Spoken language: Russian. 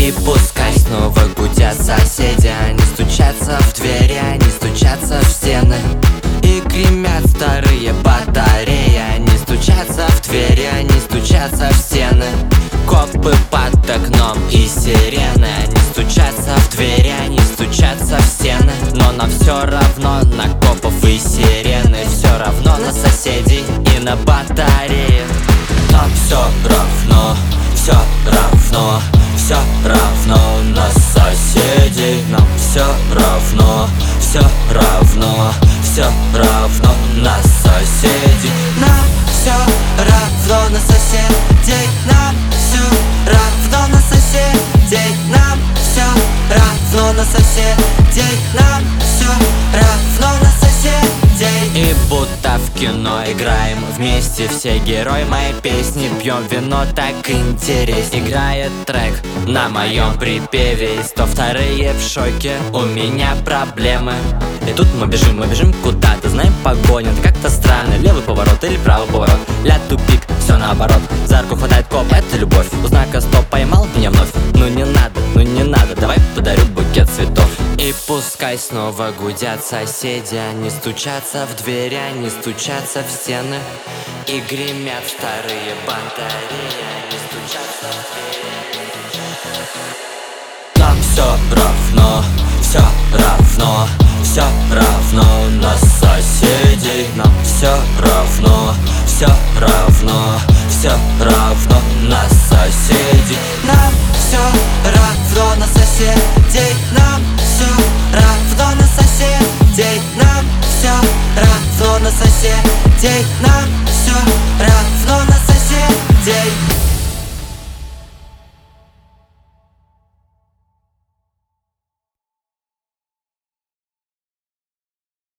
И пускай снова гудят соседи, они стучатся в двери, они стучатся в стены. И гремят старые батареи, они стучатся в двери, они стучатся в стены. Копы под окном и сирены, они стучатся в двери, они стучатся в стены. Но нам все равно на копов и сирены, все равно на соседей и на батареи. Нам все равно, все равно, все равно на соседей. Нам все равно, все равно, все равно на соседей. Нам все равно на соседей. Нам все равно на соседей. Нам все равно на соседей. Нам все равно на соседей. И будто в кино играем вместе все герои моей песни. Пьем вино, так интереснее. Играет трек на моем припеве, и 102-е в шоке, у меня проблемы. И тут мы бежим куда-то, знаем, погоня, это как-то странно. Левый поворот или правый поворот, ля тупик, все наоборот. За руку хватает коп, это любовь. У знака стоп поймал меня вновь. Ну не надо, давай подарю букет цветов. И пускай снова гудят соседи, они стучатся в двери, они стучатся в стены. И гремят старые батареи, они стучатся в двери. Нам все равно, все равно, все равно на соседей. Нам все равно, все равно, все равно на соседей. Нам все равно на соседей. Нам все равно на соседей. Нам все равно на соседей. Нам все равно.